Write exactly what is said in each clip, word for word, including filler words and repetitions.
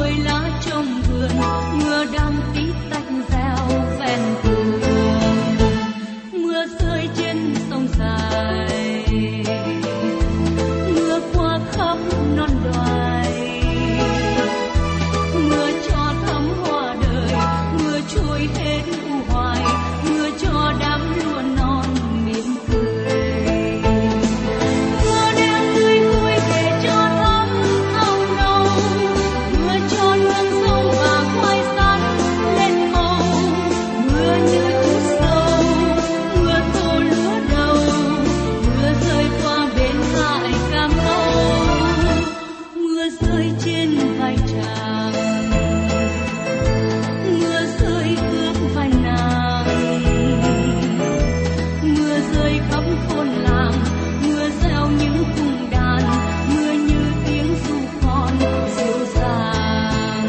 rơi lá trong vườn, mưa đang tí tách reo ven tường, mưa rơi trên sông dài, mưa qua khắp non đoài, mưa cho thắm hoa đời, mưa trôi hết u hoài, mưa cho đám lúa non mỉm cười, mưa đem tươi vui về cho thắm ao nâu, mưa cho nương dâu và khoai sắn lên màu, mưa như chút sâu, mưa tô lúa đầu, mưa rơi qua bên dải Cam Âu, mưa rơi trên vai chàng, mưa rơi ướt vai nàng, mưa rơi khắp thôn làng, mưa reo những cung đàn, mưa như tiếng ru con dịu dàng.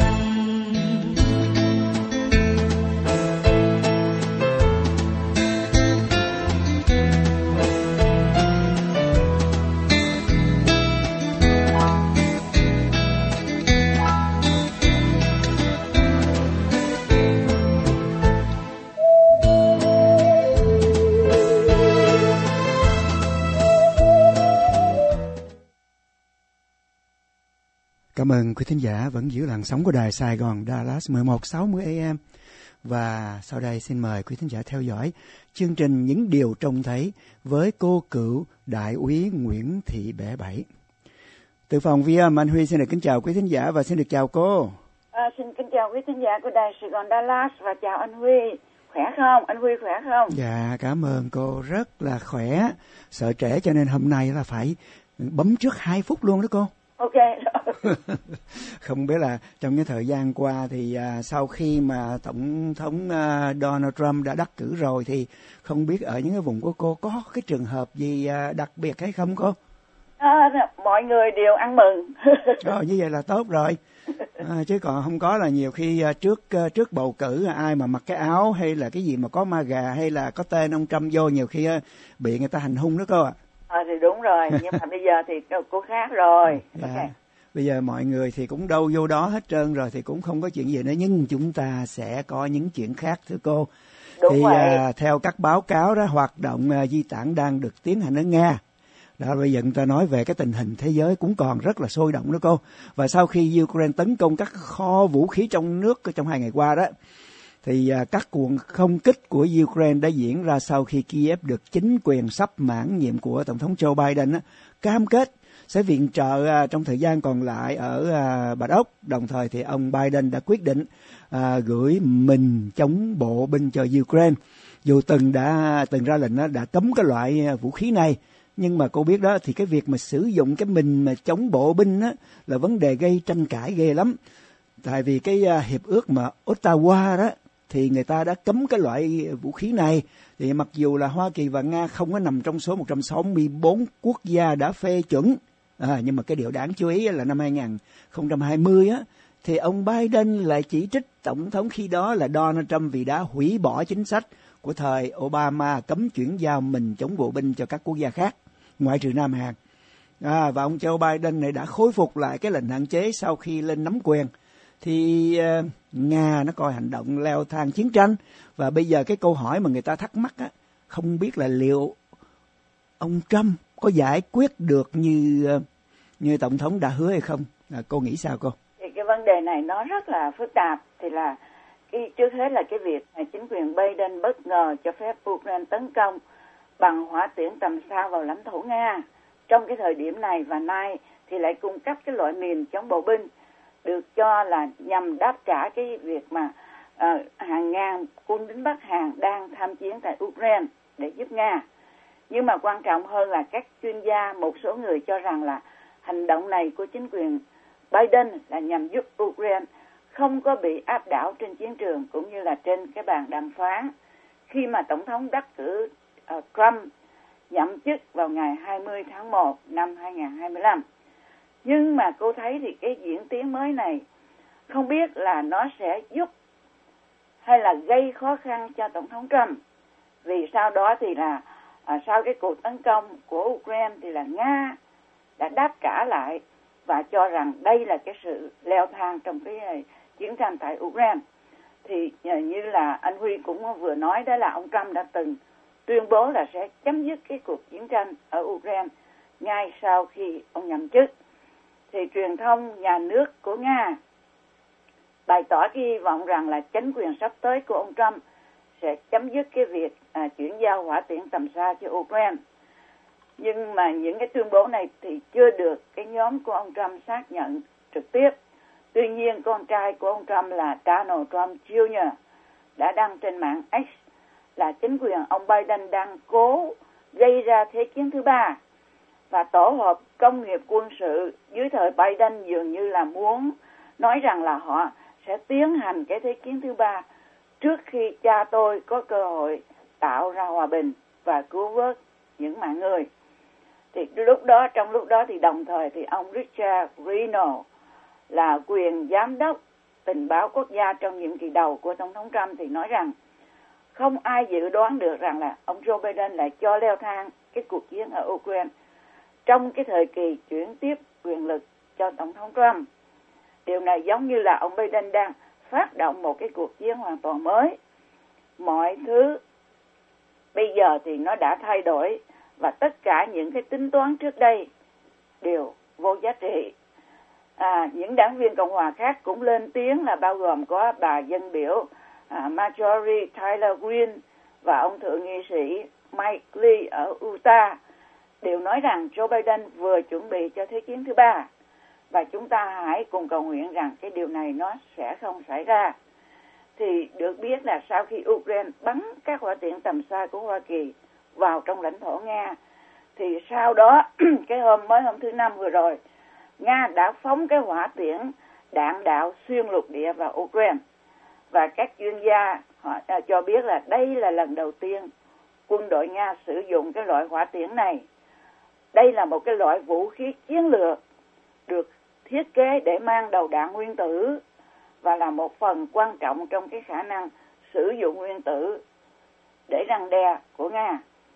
Cảm ơn quý thính giả vẫn giữ làn sóng của đài Sài Gòn Dallas mười một sáu mươi A M. Và sau đây xin mời quý thính giả theo dõi chương trình Những Điều Trông Thấy với cô cựu Đại úy Nguyễn Thị Bẻ Bảy. Từ phòng vi âm, anh Huy xin được kính chào quý thính giả và xin được chào cô. À, xin kính chào quý thính giả của đài Sài Gòn Dallas và chào anh Huy. Khỏe không? Anh Huy khỏe không? Dạ, cảm ơn cô, rất là khỏe. Sợ trễ cho nên hôm nay là phải bấm trước hai phút luôn đó cô. Ok. Không biết là trong cái thời gian qua thì à, sau khi mà Tổng thống à, Donald Trump đã đắc cử rồi thì không biết ở những cái vùng của cô có cái trường hợp gì à, đặc biệt hay không cô? À, mọi người đều ăn mừng. Rồi như vậy là tốt rồi. À, chứ còn không có là nhiều khi à, trước à, trước bầu cử à, ai mà mặc cái áo hay là cái gì mà có ma gà hay là có tên ông Trump vô nhiều khi à, bị người ta hành hung đó cô ạ. À. À, thì đúng rồi, nhưng mà bây giờ thì cô khác rồi. Dạ. Okay. Bây giờ mọi người thì cũng đâu vô đó hết trơn rồi thì cũng không có chuyện gì nữa, nhưng chúng ta sẽ có những chuyện khác thưa cô. Đúng thì vậy. À, theo các báo cáo đó, hoạt động à, di tản đang được tiến hành ở Nga. Đó, bây giờ người ta nói về cái tình hình thế giới cũng còn rất là sôi động đó cô. Và sau khi Ukraine tấn công các kho vũ khí trong nước trong hai ngày qua đó, thì à, các cuộc không kích của Ukraine đã diễn ra sau khi Kiev được chính quyền sắp mãn nhiệm của Tổng thống Joe Biden á, cam kết sẽ viện trợ à, trong thời gian còn lại ở à, Bạch Ốc. Đồng thời thì ông Biden đã quyết định à, gửi mình chống bộ binh cho Ukraine. Dù từng đã từng ra lệnh đó, đã cấm cái loại vũ khí này, nhưng mà cô biết đó, thì cái việc mà sử dụng cái mình mà chống bộ binh á, là vấn đề gây tranh cãi ghê lắm. Tại vì cái à, hiệp ước mà Ottawa đó thì người ta đã cấm cái loại vũ khí này. Thì mặc dù là Hoa Kỳ và Nga không có nằm trong số một trăm sáu mươi bốn quốc gia đã phê chuẩn, à, nhưng mà cái điều đáng chú ý là năm hai không hai không á, thì ông Biden lại chỉ trích Tổng thống khi đó là Donald Trump vì đã hủy bỏ chính sách của thời Obama cấm chuyển giao mình chống bộ binh cho các quốc gia khác, ngoại trừ Nam Hàn. À, và ông Joe Biden này đã khôi phục lại cái lệnh hạn chế sau khi lên nắm quyền. Thì uh, Nga nó coi hành động leo thang chiến tranh. Và bây giờ cái câu hỏi mà người ta thắc mắc á, không biết là liệu ông Trump có giải quyết được như uh, như Tổng thống đã hứa hay không? À, cô nghĩ sao cô? Thì cái vấn đề này nó rất là phức tạp. Thì là cái, trước hết là cái việc mà chính quyền Biden bất ngờ cho phép Ukraine tấn công bằng hỏa tiễn tầm xa vào lãnh thổ Nga. Trong cái thời điểm này và nay thì lại cung cấp cái loại mìn chống bộ binh, được cho là nhằm đáp trả cái việc mà uh, hàng ngàn quân lính Bắc Hàn đang tham chiến tại Ukraine để giúp Nga. Nhưng mà quan trọng hơn là các chuyên gia, một số người cho rằng là hành động này của chính quyền Biden là nhằm giúp Ukraine không có bị áp đảo trên chiến trường cũng như là trên cái bàn đàm phán, khi mà Tổng thống đắc cử uh, Trump nhậm chức vào ngày hai mươi tháng một năm hai nghìn không trăm hai mươi lăm. Nhưng mà cô thấy thì cái diễn tiến mới này không biết là nó sẽ giúp hay là gây khó khăn cho Tổng thống Trump. Vì sau đó thì là à, sau cái cuộc tấn công của Ukraine thì là Nga đã đáp trả lại và cho rằng đây là cái sự leo thang trong cái chiến tranh tại Ukraine. Thì như là anh Huy cũng vừa nói, đó là ông Trump đã từng tuyên bố là sẽ chấm dứt cái cuộc chiến tranh ở Ukraine ngay sau khi ông nhậm chức. Thì truyền thông nhà nước của Nga bày tỏ cái hy vọng rằng là chính quyền sắp tới của ông Trump sẽ chấm dứt cái việc à, chuyển giao hỏa tiễn tầm xa cho Ukraine. Nhưng mà những cái tuyên bố này thì chưa được cái nhóm của ông Trump xác nhận trực tiếp. Tuy nhiên, con trai của ông Trump là Donald Trump Junior đã đăng trên mạng X là chính quyền ông Biden đang cố gây ra thế chiến thứ ba, và tổ hợp công nghiệp quân sự dưới thời Biden dường như là muốn nói rằng là họ sẽ tiến hành cái thế chiến thứ ba trước khi cha tôi có cơ hội tạo ra hòa bình và cứu vớt những mạng người. Thì lúc đó, trong lúc đó thì đồng thời thì ông Richard Reynolds là quyền giám đốc tình báo quốc gia trong nhiệm kỳ đầu của Tổng thống Trump thì nói rằng không ai dự đoán được rằng là ông Joe Biden lại cho leo thang cái cuộc chiến ở Ukraine trong cái thời kỳ chuyển tiếp quyền lực cho Tổng thống Trump. Điều này giống như là ông Biden đang phát động một cái cuộc chiến hoàn toàn mới. Mọi thứ bây giờ thì nó đã thay đổi, và tất cả những cái tính toán trước đây đều vô giá trị. À, những đảng viên Cộng hòa khác cũng lên tiếng, là bao gồm có bà dân biểu à, Marjorie Taylor Greene và ông thượng nghị sĩ Mike Lee ở Utah, đều nói rằng Joe Biden vừa chuẩn bị cho thế chiến thứ ba, và chúng ta hãy cùng cầu nguyện rằng cái điều này nó sẽ không xảy ra. Thì được biết là sau khi Ukraine bắn các hỏa tiễn tầm xa của Hoa Kỳ vào trong lãnh thổ Nga, thì sau đó cái hôm mới hôm thứ Năm vừa rồi, Nga đã phóng cái hỏa tiễn đạn đạo xuyên lục địa vào Ukraine. Và các chuyên gia họ cho biết là đây là lần đầu tiên quân đội Nga sử dụng cái loại hỏa tiễn này. Đây là một cái loại vũ khí chiến lược được thiết kế để mang đầu đạn nguyên tử, và là một phần quan trọng trong cái khả năng sử dụng nguyên tử để răn đe của Nga.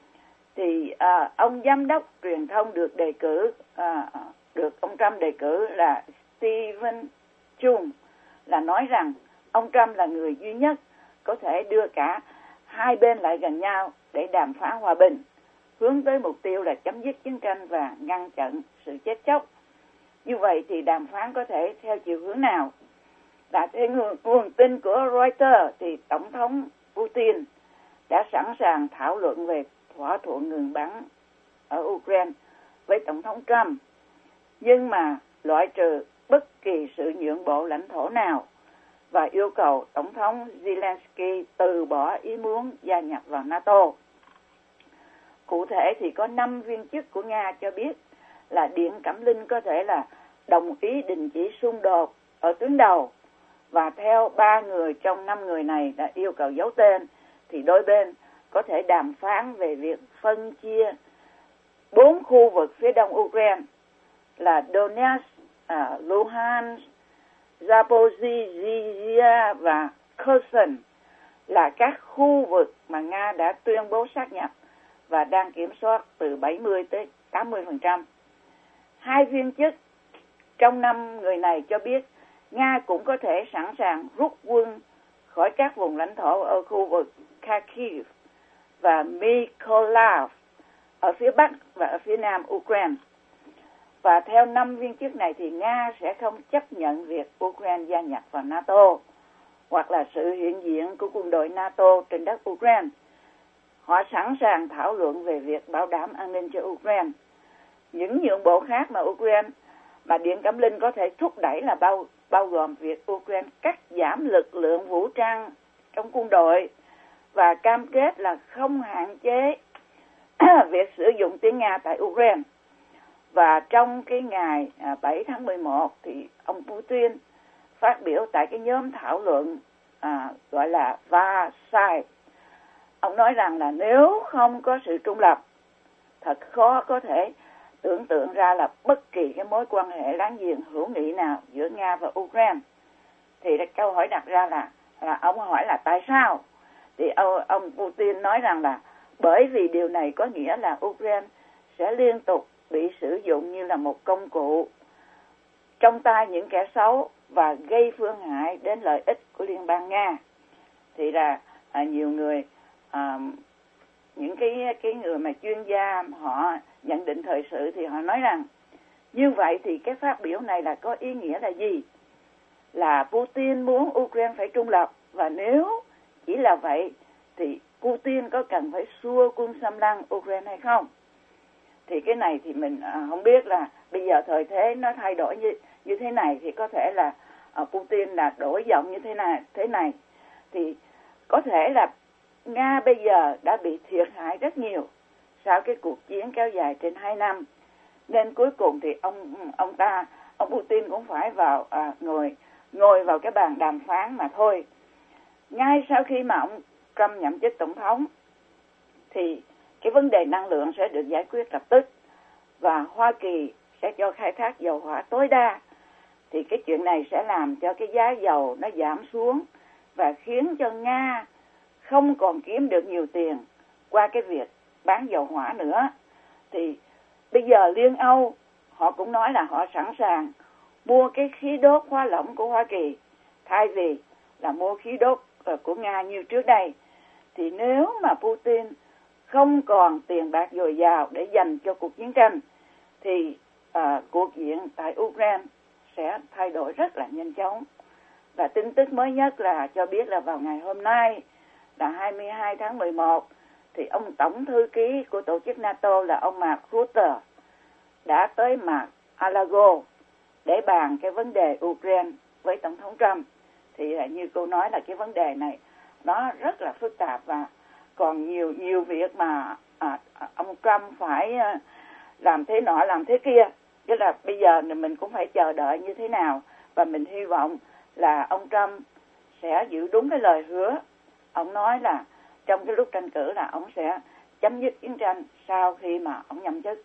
Thì à, ông giám đốc truyền thông được đề cử, à, được ông Trump đề cử là Stephen Chung, là nói rằng ông Trump là người duy nhất có thể đưa cả hai bên lại gần nhau để đàm phán hòa bình, hướng tới mục tiêu là chấm dứt chiến tranh và ngăn chặn sự chết chóc. Như vậy thì đàm phán có thể theo chiều hướng nào? Và theo nguồn, nguồn tin của Reuters thì Tổng thống Putin đã sẵn sàng thảo luận về thỏa thuận ngừng bắn ở Ukraine với Tổng thống Trump, nhưng mà loại trừ bất kỳ sự nhượng bộ lãnh thổ nào, và yêu cầu Tổng thống Zelensky từ bỏ ý muốn gia nhập vào NATO. Cụ thể thì có năm viên chức của Nga cho biết là Điện Kremlin có thể là đồng ý đình chỉ xung đột ở tuyến đầu, và theo ba người trong năm người này đã yêu cầu giấu tên, thì đôi bên có thể đàm phán về việc phân chia bốn khu vực phía đông Ukraine là Donetsk, uh, Luhansk, Zaporizhzhia và Kherson là các khu vực mà Nga đã tuyên bố sáp nhập và đang kiểm soát từ bảy mươi tới tám mươi phần trăm. Hai viên chức trong năm người này cho biết Nga cũng có thể sẵn sàng rút quân khỏi các vùng lãnh thổ ở khu vực Kharkiv và Mykolaiv ở phía Bắc và ở phía Nam Ukraine. Và theo năm viên chức này thì Nga sẽ không chấp nhận việc Ukraine gia nhập vào NATO hoặc là sự hiện diện của quân đội NATO trên đất Ukraine. Họ sẵn sàng thảo luận về việc bảo đảm an ninh cho Ukraine. Những nhượng bộ khác mà Ukraine mà Điện Kremlin có thể thúc đẩy là bao bao gồm việc Ukraine cắt giảm lực lượng vũ trang trong quân đội và cam kết là không hạn chế việc sử dụng tiếng Nga tại Ukraine. Và trong cái ngày bảy tháng mười một thì ông Putin phát biểu tại cái nhóm thảo luận à, gọi là Versailles. Ông nói rằng là nếu không có sự trung lập, thật khó có thể tưởng tượng ra là bất kỳ cái mối quan hệ láng giềng hữu nghị nào giữa Nga và Ukraine. Thì câu hỏi đặt ra là, là ông hỏi là tại sao? Thì ông, ông Putin nói rằng là bởi vì điều này có nghĩa là Ukraine sẽ liên tục bị sử dụng như là một công cụ trong tay những kẻ xấu và gây phương hại đến lợi ích của Liên bang Nga. Thì là à, nhiều người, à, những cái cái người mà chuyên gia họ nhận định thời sự thì họ nói rằng như vậy thì cái phát biểu này là có ý nghĩa là gì? Là Putin muốn Ukraine phải trung lập, và nếu chỉ là vậy thì Putin có cần phải xua quân xâm lăng Ukraine hay không? Thì cái này thì mình à, không biết là bây giờ thời thế nó thay đổi như như thế này thì có thể là à, Putin là đổi giọng như thế này thế này thì có thể là Nga bây giờ đã bị thiệt hại rất nhiều sau cái cuộc chiến kéo dài trên hai năm, nên cuối cùng thì ông ông ta ông Putin cũng phải vào à, ngồi ngồi vào cái bàn đàm phán mà thôi. Ngay sau khi mà ông Trump nhậm chức tổng thống thì cái vấn đề năng lượng sẽ được giải quyết lập tức, và Hoa Kỳ sẽ cho khai thác dầu hỏa tối đa. Thì cái chuyện này sẽ làm cho cái giá dầu nó giảm xuống và khiến cho Nga không còn kiếm được nhiều tiền qua cái việc bán dầu hỏa nữa. Thì bây giờ Liên Âu họ cũng nói là họ sẵn sàng mua cái khí đốt hóa lỏng của Hoa Kỳ thay vì là mua khí đốt của Nga như trước đây. Thì nếu mà Putin không còn tiền bạc dồi dào để dành cho cuộc chiến tranh thì à, cuộc diện tại Ukraine sẽ thay đổi rất là nhanh chóng. Và tin tức mới nhất là cho biết là vào ngày hôm nay là hai mươi hai tháng mười một thì ông tổng thư ký của tổ chức NATO là ông Mark Rutte đã tới Mar-a-Lago để bàn cái vấn đề Ukraine với tổng thống Trump. Thì như cô nói là cái vấn đề này nó rất là phức tạp và còn nhiều nhiều việc mà à, ông Trump phải à, làm thế nọ làm thế kia. Chứ là bây giờ mình cũng phải chờ đợi như thế nào, và mình hy vọng là ông Trump sẽ giữ đúng cái lời hứa. Ông nói là trong cái lúc tranh cử là ông sẽ chấm dứt chiến tranh sau khi mà ông nhậm chức.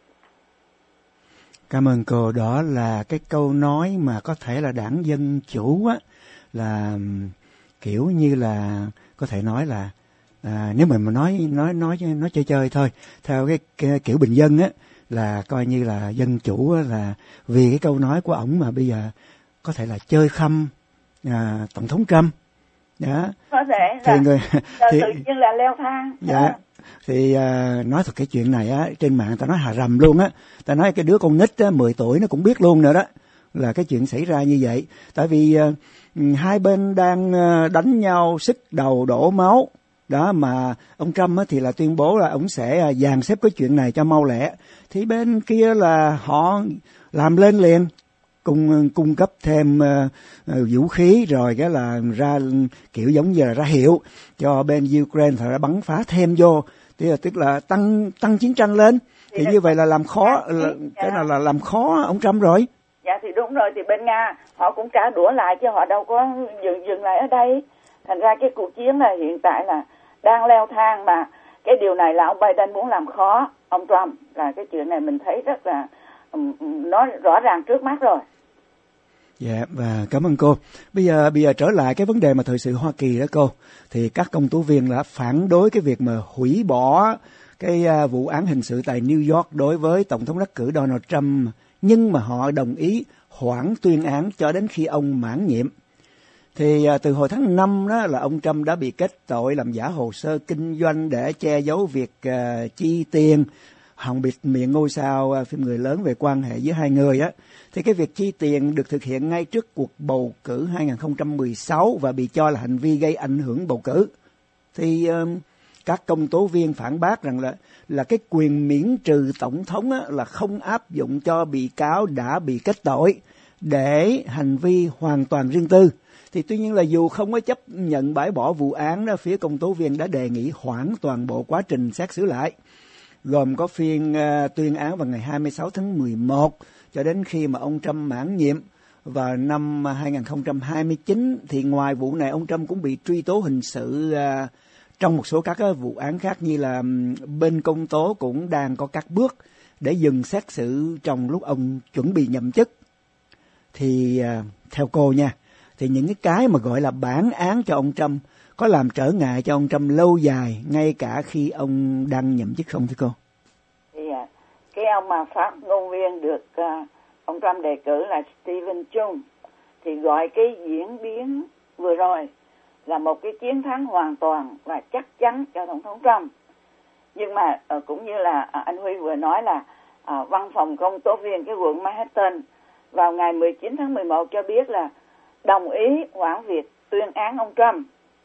Cảm ơn cô. Đó là cái câu nói mà có thể là đảng Dân Chủ á, là kiểu như là có thể nói là à, nếu mình mà nói nói nói nói chơi chơi thôi, theo cái, cái kiểu bình dân á, là coi như là Dân Chủ á, là vì cái câu nói của ổng mà bây giờ có thể là chơi khăm à, tổng thống Trump. Đó. Có thể thì là, người, là thì, tự nhiên là leo thang. Dạ. À. Thì à, nói thật cái chuyện này á, trên mạng ta nói hà rầm luôn á, ta nói cái đứa con nít á, mười tuổi nó cũng biết luôn nữa đó, là cái chuyện xảy ra như vậy. Tại vì à, hai bên đang đánh nhau sức đầu đổ máu đó, mà ông Trump á, thì là tuyên bố là ông sẽ dàn xếp cái chuyện này cho mau lẹ, thì bên kia là họ làm lên liền, cung cung cấp thêm uh, uh, vũ khí, rồi cái là ra kiểu giống như là ra hiệu cho bên Ukraine phải bắn phá thêm vô, tức là tức là tăng tăng chiến tranh lên. Thì như vậy là làm khó là, cái nào là làm khó ông Trump rồi. Dạ thì đúng rồi, thì bên Nga họ cũng trả đũa lại chứ họ đâu có dừng dừng lại ở đây. Thành ra cái cuộc chiến này hiện tại là đang leo thang, mà cái điều này là ông Biden muốn làm khó ông Trump, là cái chuyện này mình thấy rất là nó rõ ràng trước mắt rồi. Dạ, và cảm ơn cô. Bây giờ bây giờ trở lại cái vấn đề mà thời sự Hoa Kỳ đó cô, thì các công tố viên đã phản đối cái việc mà hủy bỏ cái uh, vụ án hình sự tại New York đối với tổng thống đắc cử Donald Trump, nhưng mà họ đồng ý hoãn tuyên án cho đến khi ông mãn nhiệm. Thì uh, từ hồi tháng năm đó là ông Trump đã bị kết tội làm giả hồ sơ kinh doanh để che giấu việc uh, chi tiền hòng bịt miệng ngôi sao uh, phim người lớn về quan hệ giữa hai người á. Thì cái việc chi tiền được thực hiện ngay trước cuộc bầu cử hai không một sáu và bị cho là hành vi gây ảnh hưởng bầu cử. Thì uh, các công tố viên phản bác rằng là là cái quyền miễn trừ tổng thống á, là không áp dụng cho bị cáo đã bị kết tội để hành vi hoàn toàn riêng tư. Thì tuy nhiên là dù không có chấp nhận bãi bỏ vụ án đó, phía công tố viên đã đề nghị hoãn toàn bộ quá trình xét xử lại, gồm có phiên uh, tuyên án vào ngày hai mươi sáu tháng mười một cho đến khi mà ông Trump mãn nhiệm vào năm hai không hai chín. Thì ngoài vụ này, ông Trump cũng bị truy tố hình sự uh, trong một số các uh, vụ án khác, như là um, bên công tố cũng đang có các bước để dừng xét xử trong lúc ông chuẩn bị nhậm chức. Thì uh, theo cô nha, thì những cái cái mà gọi là bản án cho ông Trump có làm trở ngại cho ông Trump lâu dài ngay cả khi ông đang nhậm chức không thưa cô? Thì cái ông mà phát ngôn viên được uh, ông Trump đề cử là Stephen Chung, thì gọi cái diễn biến vừa rồi là một cái chiến thắng hoàn toàn và chắc chắn cho Tổng thống Trump. Nhưng mà uh, cũng như là uh, anh Huy vừa nói là uh, văn phòng công tố viên cái quận Manhattan vào ngày mười chín tháng mười một cho biết là đồng ý hoãn việc tuyên án ông Trump.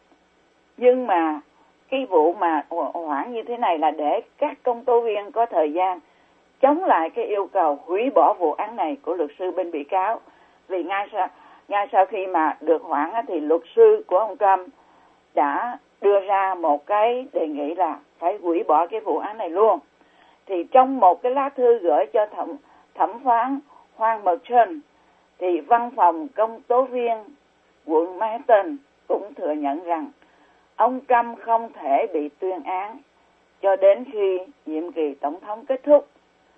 Nhưng mà cái vụ mà hoãn như thế này là để các công tố viên có thời gian chống lại cái yêu cầu hủy bỏ vụ án này của luật sư bên bị cáo. Vì ngay sau, ngay sau khi mà được hoãn thì luật sư của ông Trump đã đưa ra một cái đề nghị là phải hủy bỏ cái vụ án này luôn. Thì trong một cái lá thư gửi cho thẩm, thẩm phán Juan Merchan, thì văn phòng công tố viên quận Manhattan cũng thừa nhận rằng ông Trump không thể bị tuyên án cho đến khi nhiệm kỳ tổng thống kết thúc.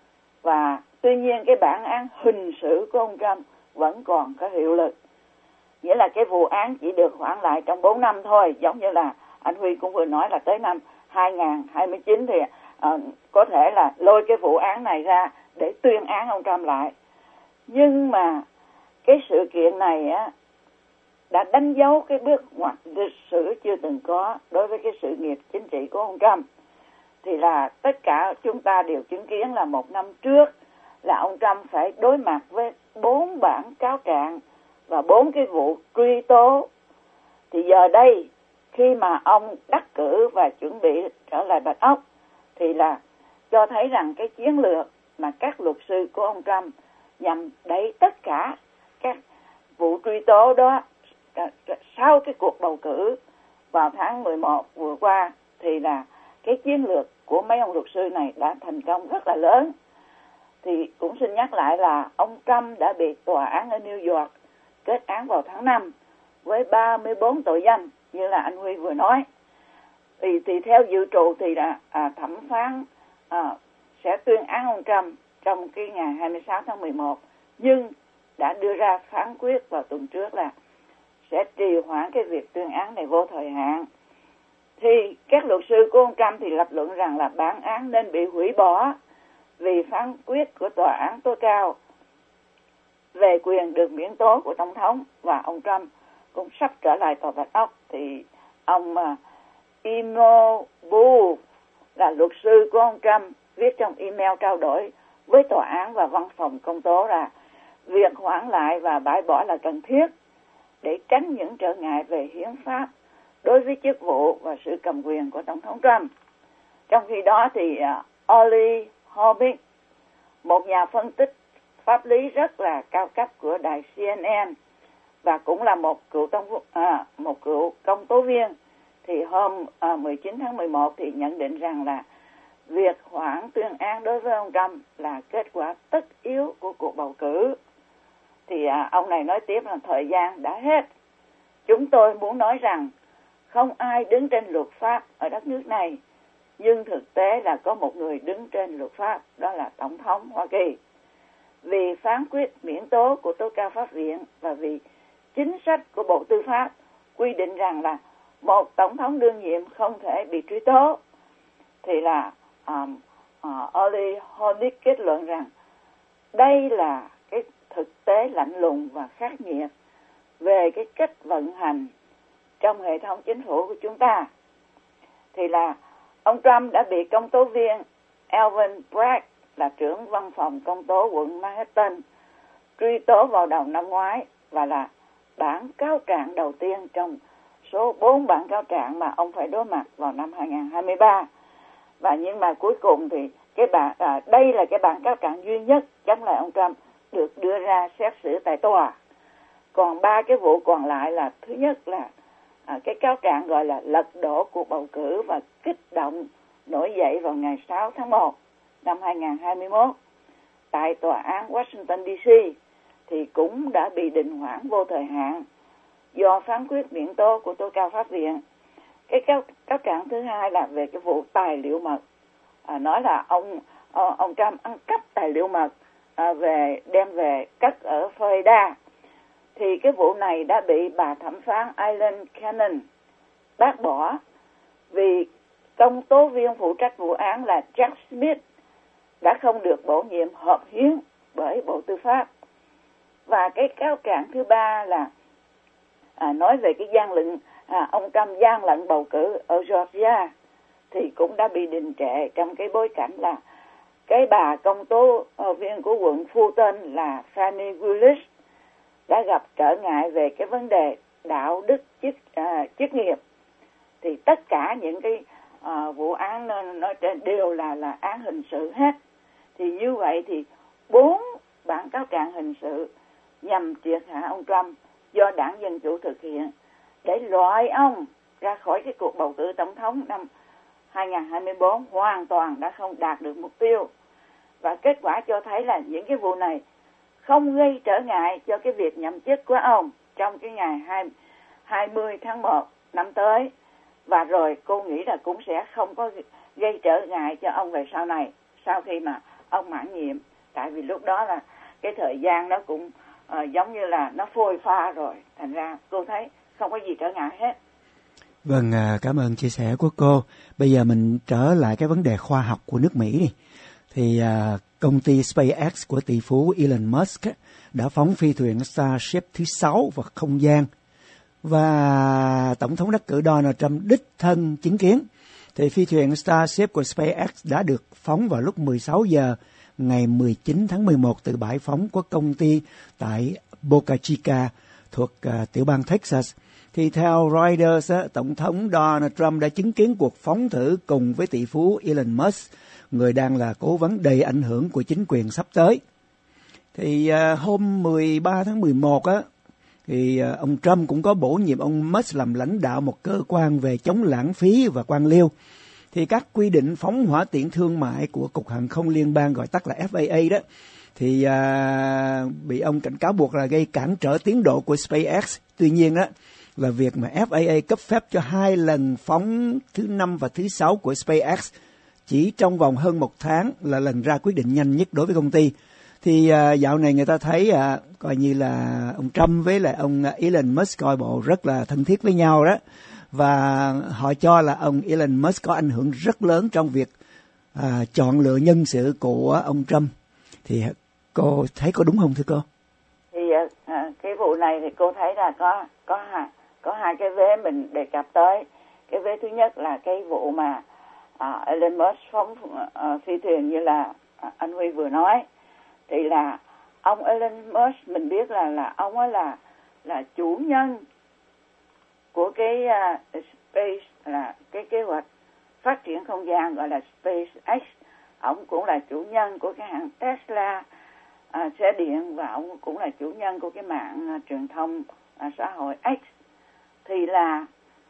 Và tuy nhiên cái bản án hình sự của ông Trump vẫn còn có hiệu lực. Nghĩa là cái vụ án chỉ được hoãn lại trong bốn năm thôi. Giống như là anh Huy cũng vừa nói là tới năm hai nghìn không trăm hai mươi chín thì uh, có thể là lôi cái vụ án này ra để tuyên án ông Trump lại. Nhưng mà cái sự kiện này á đã đánh dấu cái bước ngoặt lịch sử chưa từng có đối với cái sự nghiệp chính trị của ông Trump. Thì là tất cả chúng ta đều chứng kiến là một năm trước là ông Trump phải đối mặt với bốn bản cáo trạng và bốn cái vụ truy tố. Thì giờ đây khi mà ông đắc cử và chuẩn bị trở lại Bạch Ốc thì là cho thấy rằng cái chiến lược mà các luật sư của ông Trump nhằm đẩy tất cả các vụ truy tố đó sau cái cuộc bầu cử vào tháng mười một vừa qua, thì là cái chiến lược của mấy ông luật sư này đã thành công rất là lớn. Thì cũng xin nhắc lại là ông Trump đã bị tòa án ở New York kết án vào tháng năm với ba mươi bốn tội danh như là anh Huy vừa nói. Thì, thì theo dự trù thì là à, thẩm phán à, sẽ tuyên án ông Trump trong cái ngày hai mươi sáu tháng mười một, nhưng đã đưa ra phán quyết vào tuần trước là sẽ trì hoãn cái việc tuyên án này vô thời hạn. Thì các luật sư của ông Trump thì lập luận rằng là bản án nên bị hủy bỏ vì phán quyết của tòa án tối cao về quyền được miễn tố của tổng thống, và ông Trump cũng sắp trở lại tòa Bạch Ốc. Thì ông uh, Imo Bu là luật sư của ông Trump viết trong email trao đổi với tòa án và văn phòng công tố là việc hoãn lại và bãi bỏ là cần thiết để tránh những trở ngại về hiến pháp đối với chức vụ và sự cầm quyền của Tổng thống Trump. Trong khi đó thì uh, Oli Hobbit, một nhà phân tích pháp lý rất là cao cấp của đài C N N và cũng là một cựu tông, à, một cựu công tố viên, thì hôm à, mười chín tháng mười một thì nhận định rằng là việc hoãn tuyên án đối với ông Trump là kết quả tất yếu của cuộc bầu cử. Thì à, ông này nói tiếp là thời gian đã hết. Chúng tôi muốn nói rằng không ai đứng trên luật pháp ở đất nước này, nhưng thực tế là có một người đứng trên luật pháp, đó là Tổng thống Hoa Kỳ. Vì phán quyết miễn tố của tối cao pháp viện và vì chính sách của Bộ Tư pháp quy định rằng là một tổng thống đương nhiệm không thể bị truy tố, thì là um, uh, Oli Honig kết luận rằng đây là cái thực tế lạnh lùng và khắc nghiệt về cái cách vận hành trong hệ thống chính phủ của chúng ta. Thì là ông Trump đã bị công tố viên Alvin Bragg là trưởng văn phòng công tố quận Manhattan truy tố vào đầu năm ngoái, và là bản cáo trạng đầu tiên trong số bốn bản cáo trạng mà ông phải đối mặt vào năm hai nghìn không trăm hai mươi ba. Và nhưng mà cuối cùng thì cái bản à, đây là cái bản cáo trạng duy nhất chống lại ông Trump được đưa ra xét xử tại tòa. Còn ba cái vụ còn lại là, thứ nhất là à, cái cáo trạng gọi là lật đổ cuộc bầu cử và kích động nổi dậy vào ngày sáu tháng một năm hai nghìn không trăm hai mươi mốt tại tòa án Washington D C thì cũng đã bị đình hoãn vô thời hạn do phán quyết miễn tố của tối cao pháp viện. Cái cáo, cáo trạng thứ hai là về cái vụ tài liệu mật, à, nói là ông ông Trump ăn cắp tài liệu mật à, về đem về cất ở Florida. Thì cái vụ này đã bị bà thẩm phán Eileen Cannon bác bỏ vì công tố viên phụ trách vụ án là Jack Smith đã không được bổ nhiệm hợp hiến bởi Bộ Tư pháp. Và cái cáo trạng thứ ba là à, nói về cái gian lận, à, ông Trump gian lận bầu cử ở Georgia thì cũng đã bị đình trệ trong cái bối cảnh là cái bà công tố viên của quận Fulton là Fani Willis đã gặp trở ngại về cái vấn đề đạo đức chức à, chức nghiệp. Thì tất cả những cái à, vụ án nói trên đều là là án hình sự hết. Thì như vậy thì bốn bản cáo trạng hình sự nhằm triệt hạ ông Trump do đảng Dân Chủ thực hiện để loại ông ra khỏi cái cuộc bầu cử tổng thống năm hai không hai tư hoàn toàn đã không đạt được mục tiêu. Và kết quả cho thấy là những cái vụ này không gây trở ngại cho cái việc nhậm chức của ông trong cái ngày hai mươi tháng một năm tới. Và rồi cô nghĩ là cũng sẽ không có gây trở ngại cho ông về sau này, sau khi mà ông mãn nhiệm. Tại vì lúc đó là cái thời gian nó cũng uh, giống như là nó phôi pha rồi. Thành ra cô thấy không có gì trở ngại hết. Vâng, cảm ơn chia sẻ của cô. Bây giờ mình trở lại cái vấn đề khoa học của nước Mỹ đi. Thì uh, công ty SpaceX của tỷ phú Elon Musk đã phóng phi thuyền Starship thứ sáu vào không gian. Và Tổng thống đắc cử Donald Trump đích thân chứng kiến. Thì phi thuyền Starship của SpaceX đã được phóng vào lúc mười sáu giờ ngày mười chín tháng mười một từ bãi phóng của công ty tại Boca Chica thuộc uh, tiểu bang Texas. Thì theo Reuters, Tổng thống Donald Trump đã chứng kiến cuộc phóng thử cùng với tỷ phú Elon Musk, người đang là cố vấn đầy ảnh hưởng của chính quyền sắp tới. Thì uh, hôm mười ba tháng mười một á, thì uh, ông Trump cũng có bổ nhiệm ông Musk làm lãnh đạo một cơ quan về chống lãng phí và quan liêu. Thì các quy định phóng hỏa tiễn thương mại của Cục Hàng không Liên bang, gọi tắt là F A A đó, thì uh, bị ông cảnh cáo buộc là gây cản trở tiến độ của SpaceX. Tuy nhiên đó là việc mà F A A cấp phép cho hai lần phóng thứ năm và thứ sáu của SpaceX chỉ trong vòng hơn một tháng là lần ra quyết định nhanh nhất đối với công ty. Thì uh, dạo này người ta thấy uh, coi như là ông Trump với lại ông Elon Musk coi bộ rất là thân thiết với nhau đó. Và họ cho là ông Elon Musk có ảnh hưởng rất lớn trong việc uh, chọn lựa nhân sự của ông Trump. Thì cô thấy có đúng không thưa cô? Thì uh, cái vụ này thì cô thấy là có có hai, có hai cái vế mình đề cập tới. Cái vế thứ nhất là cái vụ mà uh, Elon Musk phóng uh, phi thuyền như là uh, anh Huy vừa nói. Thì là ông Elon Musk mình biết là là ông ấy là là chủ nhân của cái uh, space, là cái kế hoạch phát triển không gian gọi là SpaceX. Ông cũng là chủ nhân của cái hãng Tesla uh, xe điện, và ông cũng là chủ nhân của cái mạng uh, truyền thông uh, xã hội X. Thì là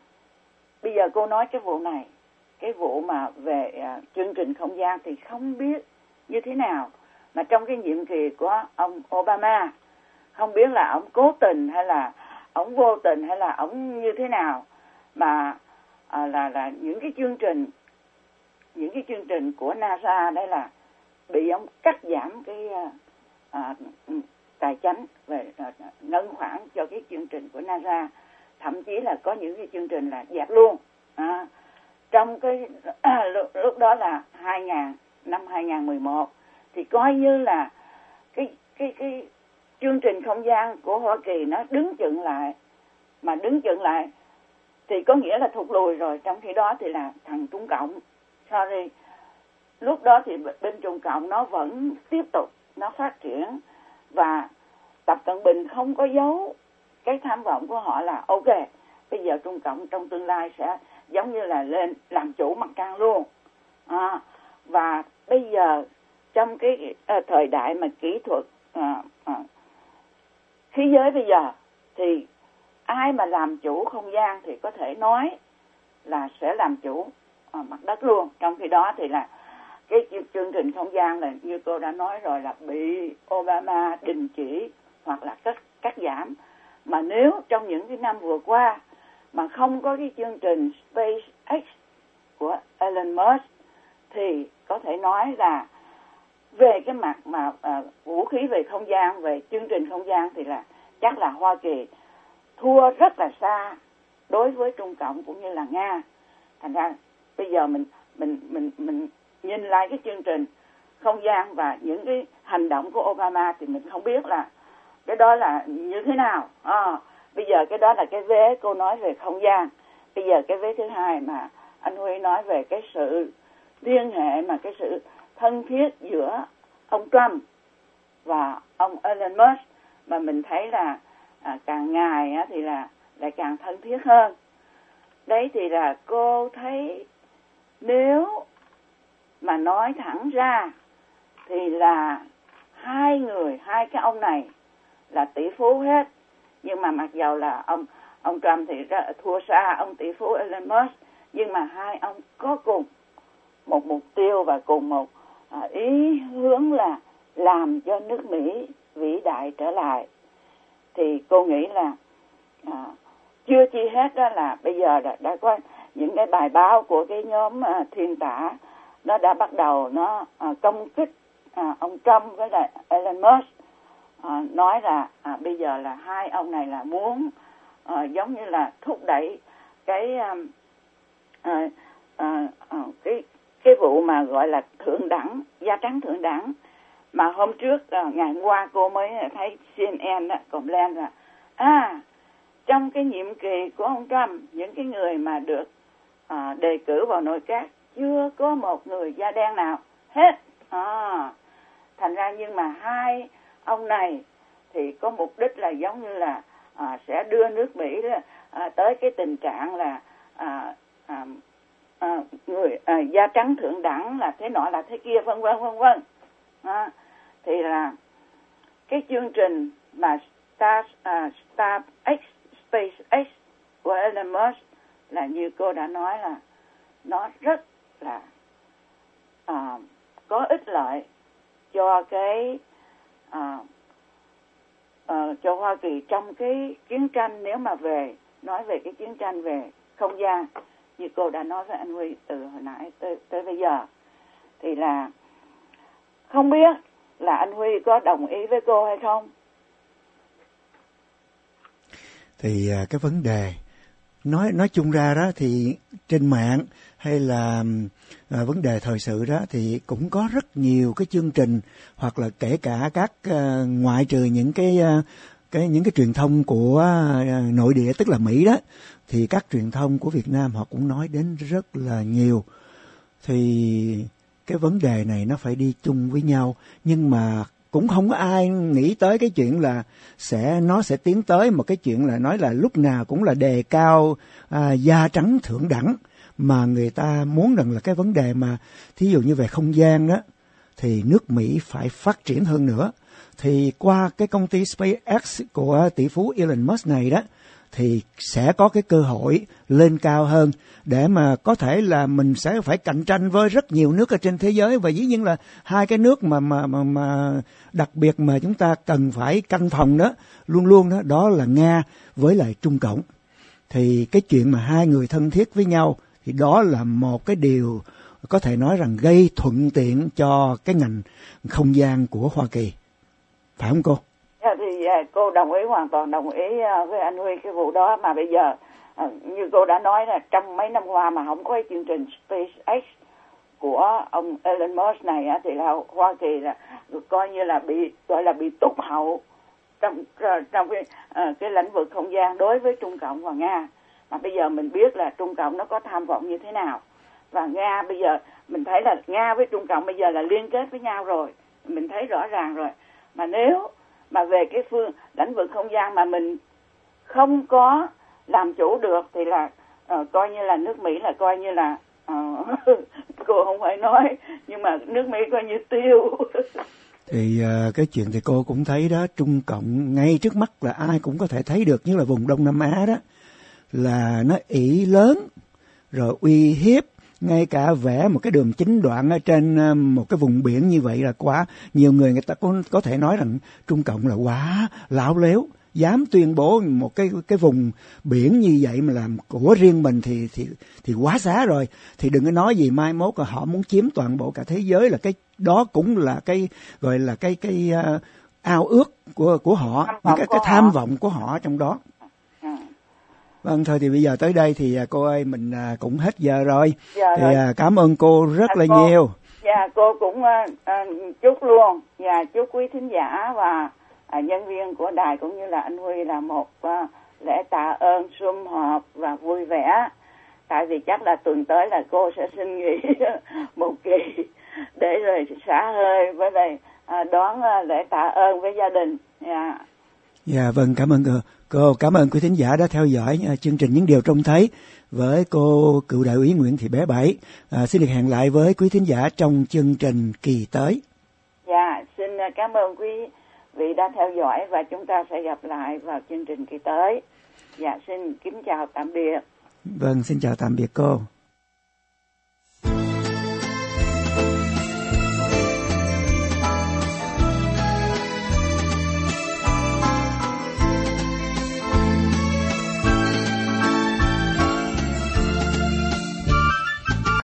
bây giờ cô nói cái vụ này, cái vụ mà về uh, chương trình không gian thì không biết như thế nào. Mà trong cái nhiệm kỳ của ông Obama, không biết là ông cố tình hay là ông vô tình hay là ông như thế nào mà à, là là những cái chương trình những cái chương trình của NASA đấy là bị ông cắt giảm cái à, tài chính về à, ngân khoản cho cái chương trình của NASA, thậm chí là có những cái chương trình là dẹp luôn. À, trong cái à, lúc, lúc đó là hai nghìn, năm hai nghìn mười một thì coi như là cái cái cái chương trình không gian của Hoa Kỳ nó đứng chững lại, mà đứng chững lại thì có nghĩa là thụt lùi rồi. Trong khi đó thì là thằng Trung Cộng, sorry, lúc đó thì bên Trung Cộng nó vẫn tiếp tục nó phát triển, và Tập Cận Bình không có giấu cái tham vọng của họ là ok, bây giờ Trung Cộng trong tương lai sẽ giống như là lên làm chủ mặt trăng luôn. À, và bây giờ trong cái uh, thời đại mà kỹ thuật uh, uh, khí giới bây giờ thì ai mà làm chủ không gian thì có thể nói là sẽ làm chủ uh, mặt đất luôn. Trong khi đó thì là cái chương trình không gian là như cô đã nói rồi là bị Obama đình chỉ hoặc là cắt cắt giảm. Mà nếu trong những cái năm vừa qua mà không có cái chương trình SpaceX của Elon Musk thì có thể nói là về cái mặt mà uh, vũ khí về không gian, về chương trình không gian thì là chắc là Hoa Kỳ thua rất là xa đối với Trung Cộng cũng như là Nga. Thành ra bây giờ mình mình mình mình nhìn lại cái chương trình không gian và những cái hành động của Obama thì mình không biết là cái đó là như thế nào? À, bây giờ cái đó là cái vế cô nói về không gian. Bây giờ cái vế thứ hai mà anh Huy nói về cái sự liên hệ, mà cái sự thân thiết giữa ông Trump và ông Elon Musk, mà mình thấy là à, càng ngày á, thì là lại càng thân thiết hơn. Đấy thì là cô thấy nếu mà nói thẳng ra thì là hai người, hai cái ông này là tỷ phú hết. Nhưng mà mặc dầu là ông ông Trump thì thua xa ông tỷ phú Elon Musk, nhưng mà hai ông có cùng một mục tiêu và cùng một à, ý hướng là làm cho nước Mỹ vĩ đại trở lại. Thì cô nghĩ là à, chưa chi hết đó là bây giờ đã, đã có những cái bài báo của cái nhóm à, thiên tả, nó đã bắt đầu nó à, công kích à, ông Trump với lại Elon Musk, à, nói là à, bây giờ là hai ông này là muốn à, giống như là thúc đẩy cái à, à, à, à, cái cái vụ mà gọi là thượng đẳng, da trắng thượng đẳng. Mà hôm trước à, ngày hôm qua cô mới thấy C N N đó, còn lên là à trong cái nhiệm kỳ của ông Trump, những cái người mà được à, đề cử vào nội các chưa có một người da đen nào hết. À, thành ra nhưng mà hai ông này thì có mục đích là giống như là à, sẽ đưa nước Mỹ đó, à, tới cái tình trạng là à, à, à, người à, da trắng thượng đẳng là thế nọ là thế kia, vân vân vân vân. À, thì là cái chương trình mà Star uh, StarX SpaceX của Elon Musk là như cô đã nói là nó rất là uh, có ích lợi cho cái uh, uh, cho Hoa Kỳ trong cái chiến tranh, nếu mà về nói về cái chiến tranh về không gian như cô đã nói với anh Huy từ hồi nãy tới, tới bây giờ. Thì là không biết là anh Huy có đồng ý với cô hay không? Thì cái vấn đề nói nói chung ra đó thì trên mạng hay là à, vấn đề thời sự đó thì cũng có rất nhiều cái chương trình, hoặc là kể cả các à, ngoại trừ những cái à, cái những cái truyền thông của à, nội địa tức là Mỹ đó, thì các truyền thông của Việt Nam họ cũng nói đến rất là nhiều. Thì cái vấn đề này nó phải đi chung với nhau, nhưng mà cũng không có ai nghĩ tới cái chuyện là sẽ nó sẽ tiến tới một cái chuyện là nói là lúc nào cũng là đề cao à, da trắng thượng đẳng, mà người ta muốn rằng là cái vấn đề mà thí dụ như về không gian đó thì nước Mỹ phải phát triển hơn nữa. Thì qua cái công ty SpaceX của tỷ phú Elon Musk này đó thì sẽ có cái cơ hội lên cao hơn để mà có thể là mình sẽ phải cạnh tranh với rất nhiều nước ở trên thế giới. Và dĩ nhiên là hai cái nước mà mà mà, mà đặc biệt mà chúng ta cần phải canh phòng đó luôn luôn đó đó là Nga với lại Trung Cộng. Thì cái chuyện mà hai người thân thiết với nhau thì đó là một cái điều có thể nói rằng gây thuận tiện cho cái ngành không gian của Hoa Kỳ, phải không cô? Thì cô đồng ý, hoàn toàn đồng ý với anh Huy cái vụ đó. Mà bây giờ như cô đã nói là trong mấy năm qua mà không có cái chương trình SpaceX của ông Elon Musk này á, thì là Hoa Kỳ là coi như là bị gọi là bị tụt hậu trong trong cái cái lĩnh vực không gian đối với Trung Cộng và Nga. Mà bây giờ mình biết là Trung Cộng nó có tham vọng như thế nào, và Nga bây giờ mình thấy là Nga với Trung Cộng bây giờ là liên kết với nhau rồi, mình thấy rõ ràng rồi. Mà nếu mà về cái phương lĩnh vực không gian mà mình không có làm chủ được thì là uh, coi như là nước Mỹ là coi như là uh, cô không phải nói, nhưng mà nước Mỹ coi như tiêu. Thì uh, cái chuyện thì cô cũng thấy đó, Trung Cộng ngay trước mắt là ai cũng có thể thấy được, như là vùng Đông Nam Á đó là nó ỷ lớn rồi uy hiếp, ngay cả vẽ một cái đường chín đoạn ở trên một cái vùng biển như vậy là quá nhiều người người ta có có thể nói rằng Trung Cộng là quá láo lếu, dám tuyên bố một cái cái vùng biển như vậy mà làm của riêng mình thì thì thì quá xá rồi. Thì đừng có nói gì mai mốt là họ muốn chiếm toàn bộ cả thế giới, là cái đó cũng là cái gọi là cái cái uh, ao ước của của họ, những cái cái tham vọng của họ trong đó. Vâng, thôi thì bây giờ tới đây thì cô ơi mình cũng hết giờ rồi. Dạ, thì rồi. Cảm ơn cô rất à, là cô, nhiều. Dạ, cô cũng uh, chúc luôn, và chúc quý thính giả và à, nhân viên của đài cũng như là anh Huy là một uh, lễ tạ ơn sum họp và vui vẻ. Tại vì chắc là tuần tới là cô sẽ xin nghỉ một kỳ để rồi xả hơi với lại à, đón à, lễ tạ ơn với gia đình. Yeah. Dạ vâng, cảm ơn cô. cô. Cảm ơn quý thính giả đã theo dõi uh, chương trình Những Điều Trông Thấy với cô cựu đại úy Nguyễn Thị Bé Bảy. À, xin được hẹn lại với quý thính giả trong chương trình kỳ tới. Dạ, xin cảm ơn quý vị đã theo dõi và chúng ta sẽ gặp lại vào chương trình kỳ tới. Dạ, xin kính chào tạm biệt. Vâng, xin chào tạm biệt cô.